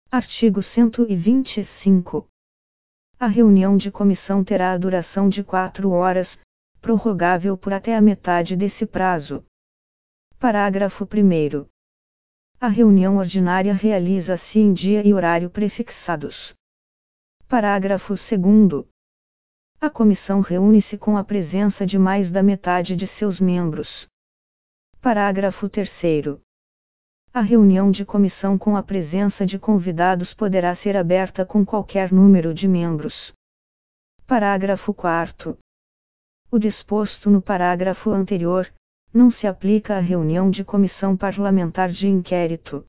Artigo 125. A reunião de comissão terá a duração de 4 horas, prorrogável por até a metade desse prazo. Parágrafo 1º. A reunião ordinária realiza-se em dia e horário prefixados. Parágrafo 2º. A comissão reúne-se com a presença de mais da metade de seus membros. Parágrafo 3º. A reunião de comissão com a presença de convidados poderá ser aberta com qualquer número de membros. Parágrafo 4º. O disposto no parágrafo anterior não se aplica à reunião de comissão parlamentar de inquérito.